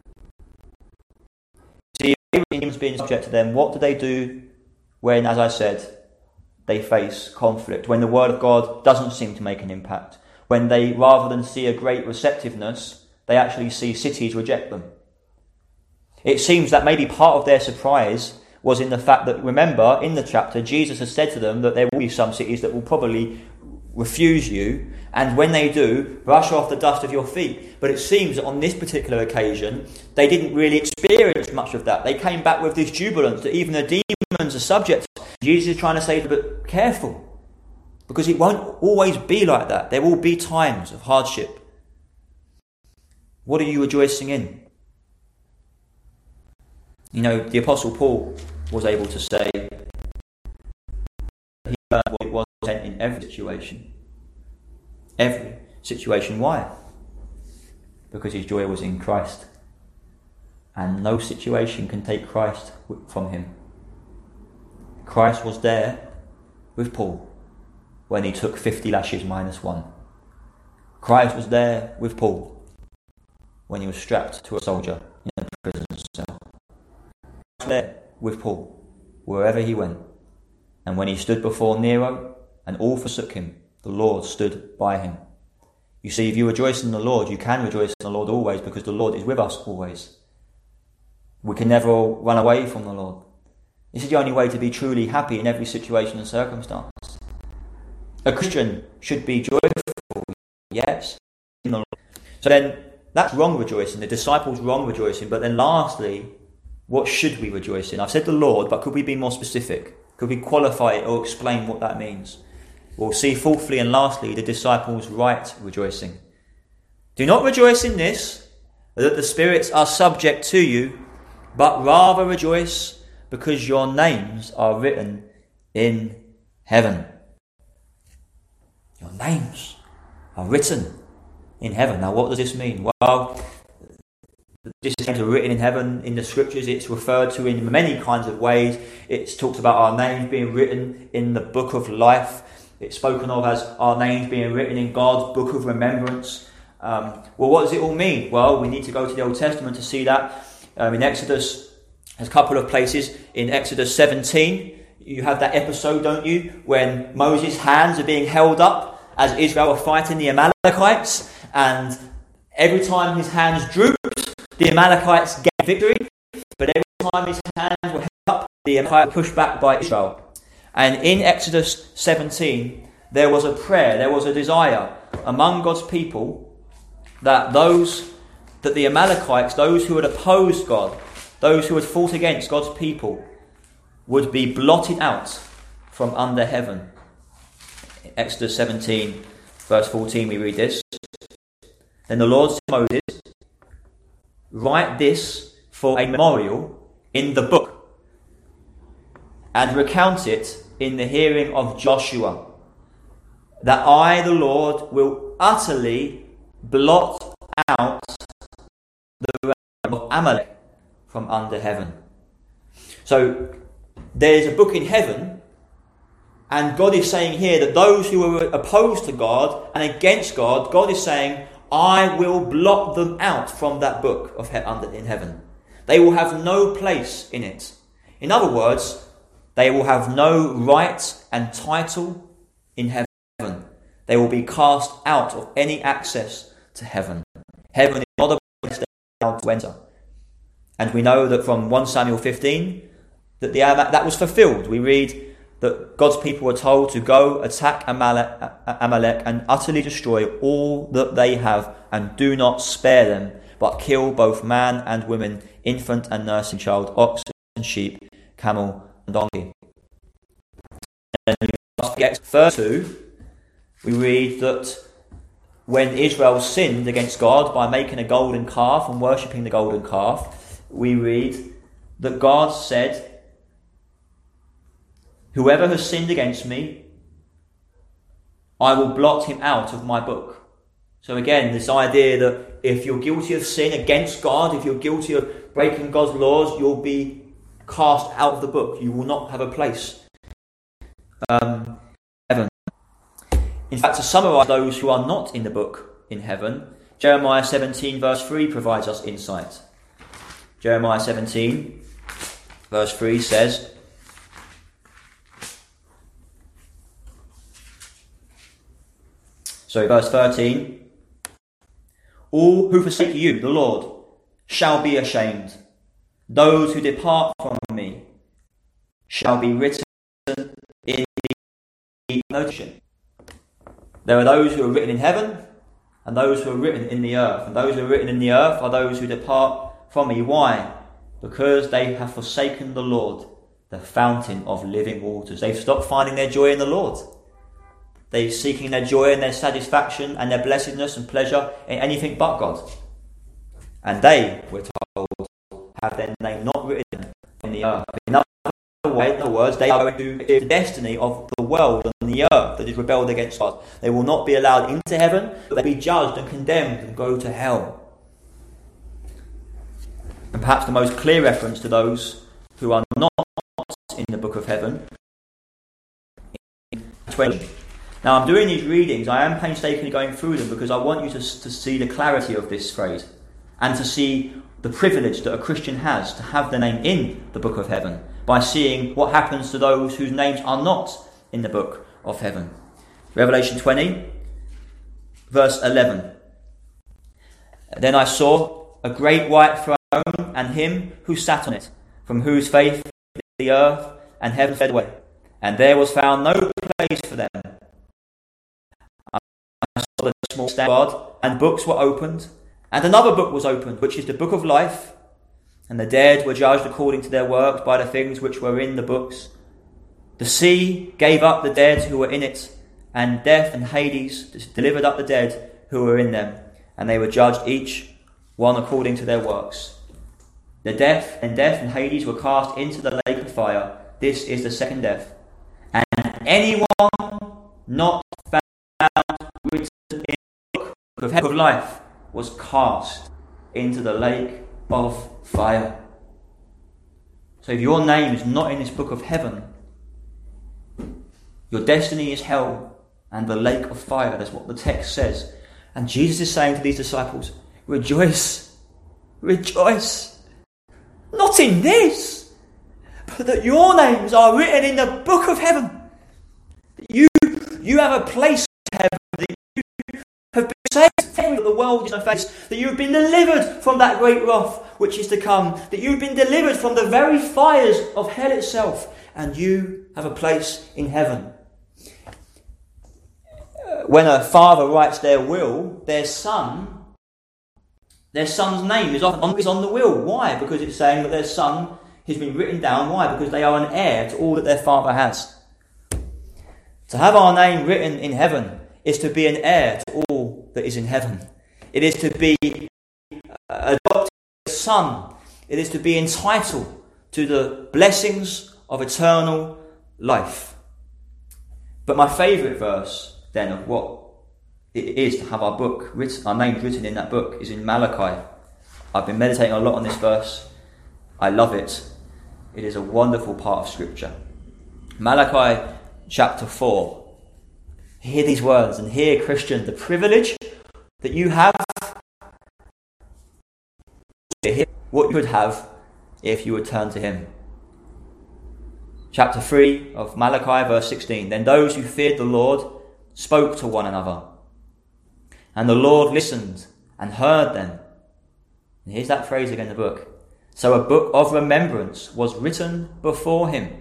See, Abraham's being subject to them. What do they do when, as I said, they face conflict? When the word of God doesn't seem to make an impact? When they, rather than see a great receptiveness, they actually see cities reject them? It seems that maybe part of their surprise was in the fact that, remember, in the chapter, Jesus has said to them that there will be some cities that will probably refuse you, and when they do, brush off the dust of your feet. But it seems that on this particular occasion, they didn't really experience much of that. They came back with this jubilance that even the demons are subject. Jesus is trying to say, but careful, because it won't always be like that. There will be times of hardship. What are you rejoicing in? You know, the Apostle Paul was able to say he learned what it was in every situation. Every situation. Why? Because his joy was in Christ. And no situation can take Christ from him. Christ was there with Paul when he took 50 lashes minus one. Christ was there with Paul when he was strapped to a soldier in a prison cell. Christ was there with Paul wherever he went. And when he stood before Nero and all forsook him, the Lord stood by him. You see, if you rejoice in the Lord, you can rejoice in the Lord always, because the Lord is with us always. We can never run away from the Lord. This is the only way to be truly happy in every situation and circumstance. A Christian should be joyful, yes, in the Lord. So then, that's wrong rejoicing. The disciples wrong rejoicing. But then lastly, what should we rejoice in? I've said the Lord, but could we be more specific? Could we qualify it or explain what that means? We'll see fourthly and lastly, the disciples' right rejoicing. Do not rejoice in this, that the spirits are subject to you, but rather rejoice because your names are written in heaven. Your names are written in heaven. Now, what does this mean? Well, this names are written in heaven. In the scriptures, it's referred to in many kinds of ways. It's talked about our names being written in the book of life. It's spoken of as our names being written in God's book of remembrance. Well, what does it all mean? Well, we need to go to the Old Testament to see that. In Exodus, there's a couple of places. In Exodus 17, you have that episode, don't you, when Moses' hands are being held up as Israel are fighting the Amalekites, and every time his hands drooped, the Amalekites gained victory, but every time his hands were held up, the Amalekites were pushed back by Israel. And in Exodus 17, there was a prayer, there was a desire among God's people that the Amalekites, those who had opposed God, those who had fought against God's people, would be blotted out from under heaven. In Exodus 17, verse 14, we read this. Then the Lord said to Moses, write this for a memorial in the book, and recount it in the hearing of Joshua, that I, the Lord, will utterly blot out the realm of Amalek from under heaven. So there's a book in heaven, and God is saying here that those who are opposed to God and against God, God is saying, I will blot them out from that book of in heaven. They will have no place in it. In other words, they will have no right and title in heaven. They will be cast out of any access to heaven. Heaven is not a place they are allowed to enter. And we know that from 1 Samuel 15 that was fulfilled. We read that God's people were told to go attack Amalek and utterly destroy all that they have, and do not spare them, but kill both man and woman, infant and nursing child, ox and sheep, camel and donkey. And in verse 2, we read that when Israel sinned against God by making a golden calf and worshipping the golden calf, we read that God said, whoever has sinned against me, I will blot him out of my book. So again, this idea that if you're guilty of sin against God, if you're guilty of breaking God's laws, you'll be cast out of the book. You will not have a place. Heaven. In fact, to summarise those who are not in the book in heaven, Jeremiah 17 verse 3 provides us insight. Jeremiah 17 verse 3 says, verse 13, all who forsake you, the Lord, shall be ashamed. Those who depart from me shall be written in the notation. There are those who are written in heaven and those who are written in the earth. And those who are written in the earth are those who depart from me. Why? Because they have forsaken the Lord, the fountain of living waters. They've stopped finding their joy in the Lord. They're seeking their joy and their satisfaction and their blessedness and pleasure in anything but God. And they, we're told, have their name not written in the earth. In other words, they are going to the destiny of the world and the earth that is rebelled against God. They will not be allowed into heaven, but they'll be judged and condemned and go to hell. And perhaps the most clear reference to those who are not in the book of heaven, in 20. Now, I'm doing these readings, I am painstakingly going through them because I want you to see the clarity of this phrase and to see the privilege that a Christian has to have their name in the book of heaven by seeing what happens to those whose names are not in the book of heaven. Revelation 20, verse 11. Then I saw a great white throne and him who sat on it, from whose face the earth and heaven fled away, and there was found no place for them. I saw the small stand of God, and books were opened, and another book was opened, which is the book of life, and the dead were judged according to their works by the things which were in the books. The sea gave up the dead who were in it, and death and Hades delivered up the dead who were in them, and they were judged each one according to their works. The death and Hades were cast into the lake of fire. This is the second death. And anyone not found written in the book of life was cast into the lake of fire. So if your name is not in this book of heaven, your destiny is hell and the lake of fire. That's what the text says. And Jesus is saying to these disciples, rejoice, rejoice. Not in this, but that your names are written in the book of heaven. That you have a place in heaven. That you have been saved that the world is no face. That you have been delivered from that great wrath which is to come. That you have been delivered from the very fires of hell itself. And you have a place in heaven. When a father writes their will, their son's name is on the will. Why? Because it's saying that their son has been written down. Why? Because they are an heir to all that their father has. To have our name written in heaven is to be an heir to all that is in heaven. It is to be adopted son. It is to be entitled to the blessings of eternal life. But my favourite verse then of what it is to have our names written in that book is in Malachi. I've been meditating a lot on this verse. I love it. It is a wonderful part of Scripture. Malachi chapter 4. Hear these words and hear, Christian, the privilege that you have to hear what you would have if you would turn to him. Chapter 3 of Malachi, verse 16. Then those who feared the Lord spoke to one another, and the Lord listened and heard them. And here's that phrase again in the book. So a book of remembrance was written before him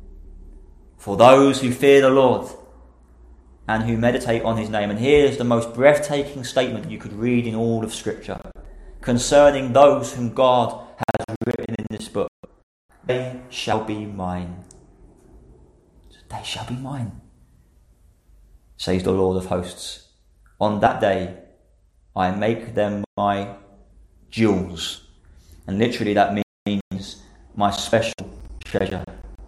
for those who fear the Lord and who meditate on his name. And here's the most breathtaking statement you could read in all of Scripture concerning those whom God has written in this book. They shall be mine. They shall be mine, says the Lord of hosts. On that day, I make them my jewels. And literally that means my special treasure.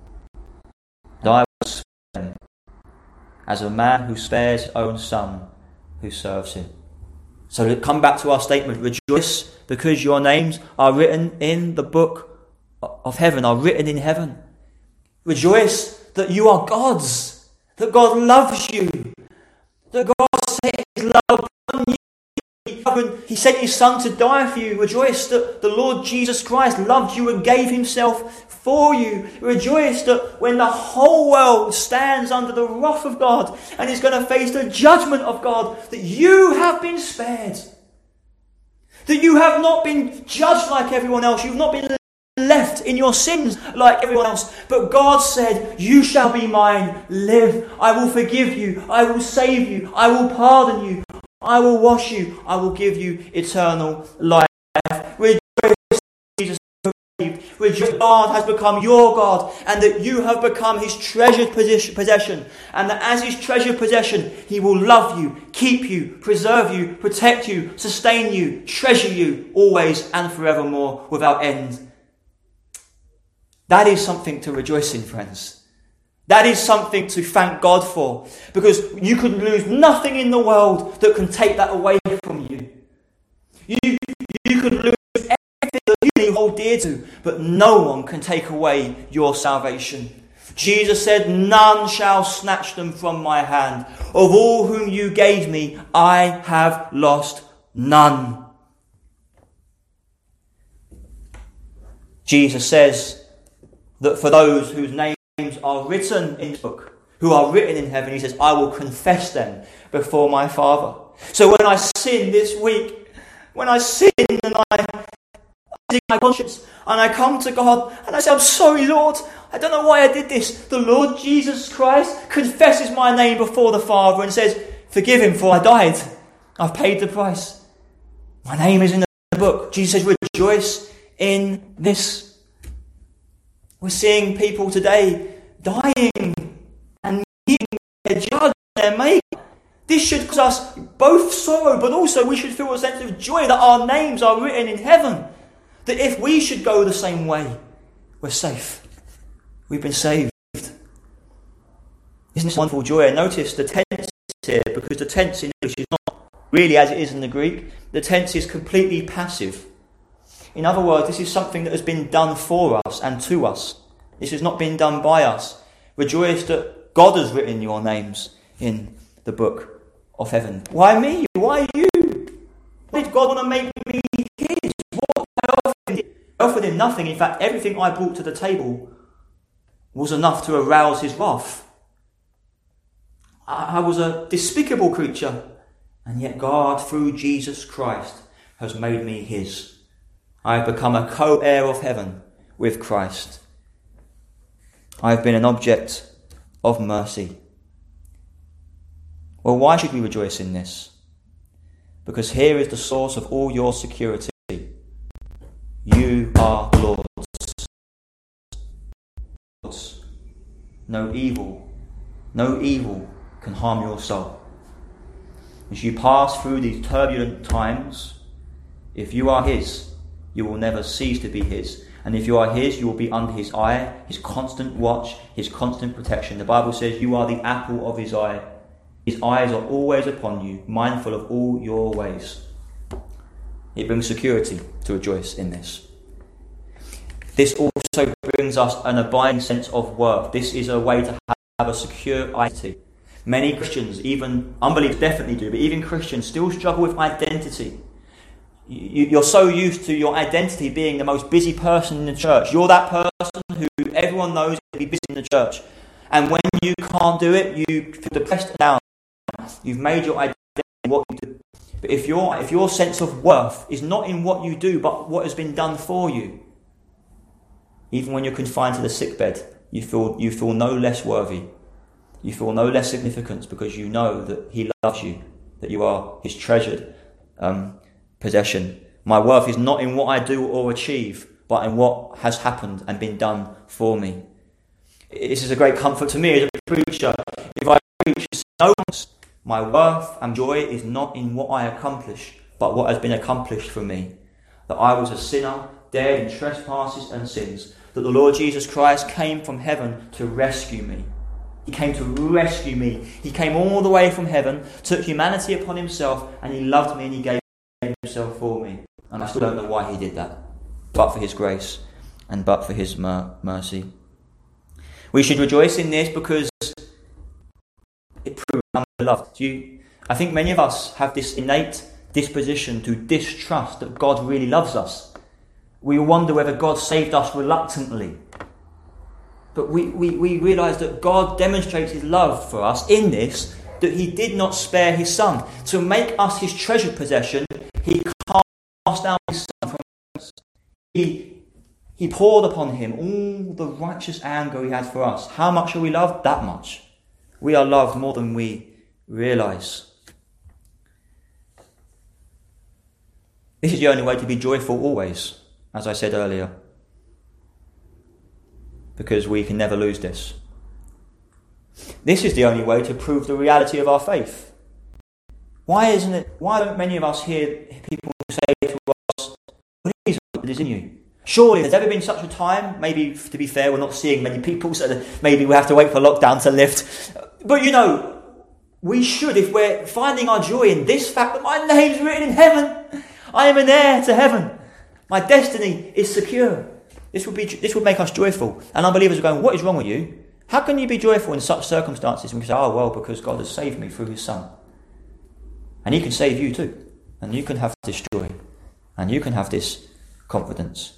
And I will spare them as a man who spares his own son who serves him. So to come back to our statement, rejoice because your names are written in the book of heaven, are written in heaven. Rejoice that you are God's, that God loves you, that God set his love upon you. He sent his son to die for you. Rejoice that the Lord Jesus Christ loved you and gave himself for you. Rejoice that when the whole world stands under the wrath of God and is going to face the judgment of God, that you have been spared. That you have not been judged like everyone else. You've not been left in your sins like everyone else. But God said, you shall be mine. Live. I will forgive you. I will save you. I will pardon you. I will wash you. I will give you eternal life. Rejoice, Jesus. Rejoice, God has become your God, and that you have become his treasured possession, and that as his treasured possession, he will love you, keep you, preserve you, protect you, sustain you, treasure you, always and forevermore, without end. That is something to rejoice in, friends. That is something to thank God for, because you could lose nothing in the world that can take that away from you. You could lose everything that you hold dear to, but no one can take away your salvation. Jesus said, none shall snatch them from my hand. Of all whom you gave me, I have lost none. Jesus says that for those whose names are written in this book, who are written in heaven, he says, I will confess them before my Father. So when I sin this week, when I sin and I my conscience, and I come to God and I say, I'm sorry, Lord. I don't know why I did this. The Lord Jesus Christ confesses my name before the Father and says, forgive him, for I died. I've paid the price. My name is in the book. Jesus says, rejoice in this. We're seeing people today dying and meeting their judge, their maker. This should cause us both sorrow, but also we should feel a sense of joy that our names are written in heaven. That if we should go the same way, we're safe. We've been saved. Isn't this wonderful joy? And notice the tense here, because the tense in English is not really as it is in the Greek. The tense is completely passive. In other words, this is something that has been done for us and to us. This has not been done by us. Rejoice that God has written your names in the book of heaven. Why me? Why you? Why did God want to make me his? What I offered him nothing. In fact, everything I brought to the table was enough to arouse his wrath. I was a despicable creature, and yet God, through Jesus Christ, has made me his. I have become a co-heir of heaven with Christ. I have been an object of mercy. Well, why should we rejoice in this? Because here is the source of all your security. You are Lord's. No evil can harm your soul. As you pass through these turbulent times, if you are his, you will never cease to be his. And if you are his, you will be under his eye, his constant watch, his constant protection. The Bible says you are the apple of his eye. His eyes are always upon you, mindful of all your ways. It brings security to rejoice in this. This also brings us an abiding sense of worth. This is a way to have a secure identity. Many Christians, even unbelievers definitely do, but even Christians still struggle with identity. You're so used to your identity being the most busy person in the church. You're that person who everyone knows to be busy in the church. And when you can't do it, you feel depressed and down. You've made your identity what you do. But if your sense of worth is not in what you do, but what has been done for you, even when you're confined to the sickbed, you feel no less worthy. You feel no less significance because you know that he loves you, that you are his treasured possession. My worth is not in what I do or achieve, but in what has happened and been done for me. This is a great comfort to me as a preacher. If I preach once, my worth and joy is not in what I accomplish, but what has been accomplished for me. That I was a sinner, dead in trespasses and sins. That the Lord Jesus Christ came from heaven to rescue me. He came to rescue me. He came all the way from heaven, took humanity upon himself, and he loved me and he gave himself for me. And I still don't know why he did that, but for his grace and but for his mercy. We should rejoice in this because it proves I'm beloved. I think many of us have this innate disposition to distrust that God really loves us. We wonder whether God saved us reluctantly. But we realise that God demonstrates his love for us in this, that he did not spare his son. To make us his treasured possession, he cast out his son from us. He poured upon him all the righteous anger he had for us. How much are we loved? That much. We are loved more than we realise. This is the only way to be joyful always, as I said earlier. Because we can never lose this. This is the only way to prove the reality of our faith. Why don't many of us hear people say to us, what is in you? Surely there's ever been such a time, maybe to be fair, we're not seeing many people, so maybe we have to wait for lockdown to lift. But we should, if we're finding our joy in this fact that my name's written in heaven, I am an heir to heaven, my destiny is secure. This would make us joyful. And unbelievers are going, what is wrong with you? How can you be joyful in such circumstances? And we say, oh well, because God has saved me through his son. And he can save you too. And you can have this joy. And you can have this confidence.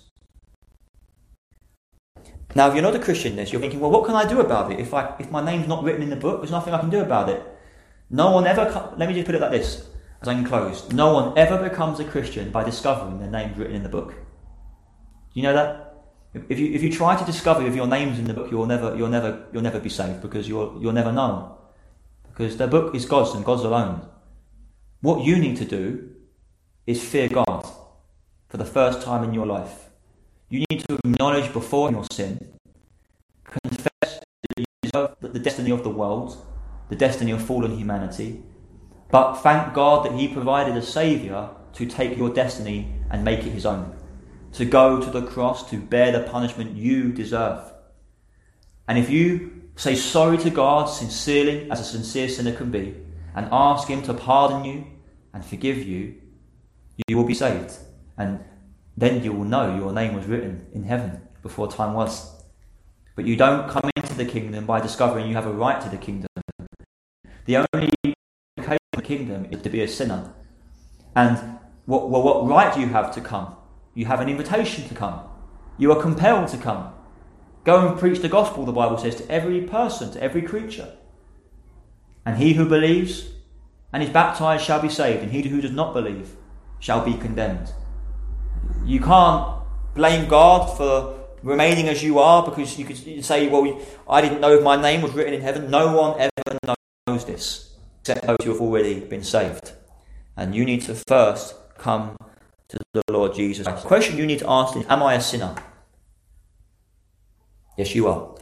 Now, if you're not a Christian in this, you're thinking, well, what can I do about it? If my name's not written in the book, there's nothing I can do about it. Let me just put it like this, as I can close. No one ever becomes a Christian by discovering their name's written in the book. You know that? If you try to discover if your name's in the book, you'll never be saved, because you'll never know. Because the book is God's and God's alone. What you need to do is fear God for the first time in your life. You need to acknowledge before your sin, confess that you deserve the destiny of the world, the destiny of fallen humanity, but thank God that He provided a Saviour to take your destiny and make it His own, to go to the cross to bear the punishment you deserve. And if you say sorry to God sincerely, as a sincere sinner can be, and ask Him to pardon you and forgive you, you will be saved. And then you will know your name was written in heaven before time was. But you don't come into the kingdom by discovering you have a right to the kingdom. The only occasion of the kingdom is to be a sinner. And what right do you have to come? You have an invitation to come. You are compelled to come. Go and preach the gospel, the Bible says, to every person, to every creature. And he who believes and is baptized shall be saved, and he who does not believe shall be condemned. You can't blame God for remaining as you are, because you could say, well, I didn't know if my name was written in heaven. No one ever knows this, except those who have already been saved. And you need to first come to the Lord Jesus Christ. The question you need to ask is, am I a sinner? Yes, you are.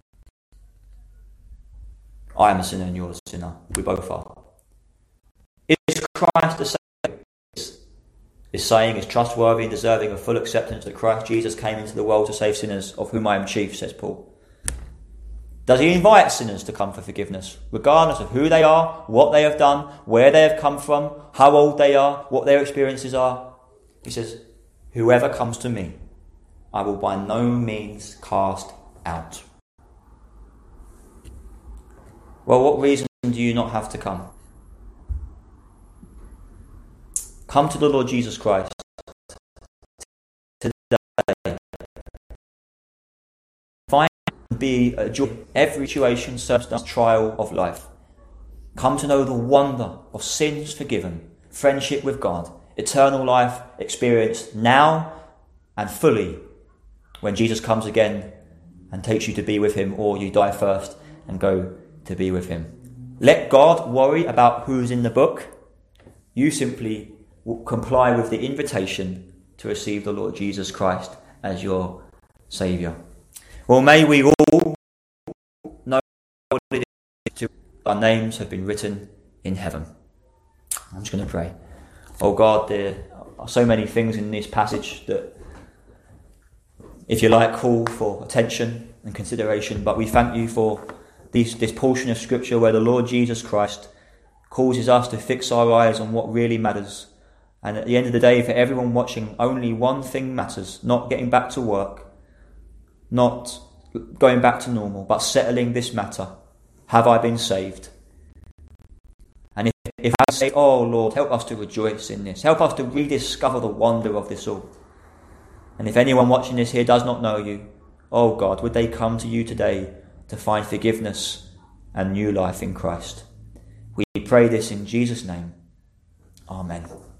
I am a sinner and you're a sinner. We both are. Is Christ the Saviour? This saying is trustworthy and deserving of full acceptance that Christ Jesus came into the world to save sinners, of whom I am chief, says Paul. Does he invite sinners to come for forgiveness, regardless of who they are, what they have done, where they have come from, how old they are, what their experiences are? He says, whoever comes to me, I will by no means cast out. Well, what reason do you not have to come? Come to the Lord Jesus Christ today. Find and be a joy in every situation, circumstance, trial of life. Come to know the wonder of sins forgiven, friendship with God, eternal life experienced now and fully when Jesus comes again and takes you to be with Him, or you die first and go to be with Him. Let God worry about who's in the book. You simply comply with the invitation to receive the Lord Jesus Christ as your Saviour. Well, may we all know what it is. Our names have been written in heaven. I'm just going to pray. Oh God, there are so many things in this passage that, if you like, call for attention and consideration, but we thank you for this portion of Scripture where the Lord Jesus Christ causes us to fix our eyes on what really matters. And at the end of the day, for everyone watching, only one thing matters: not getting back to work, not going back to normal, but settling this matter. Have I been saved? And if I say, oh Lord, help us to rejoice in this. Help us to rediscover the wonder of this all. And if anyone watching this here does not know you, oh God, would they come to you today to find forgiveness and new life in Christ? We pray this in Jesus' name. Amen.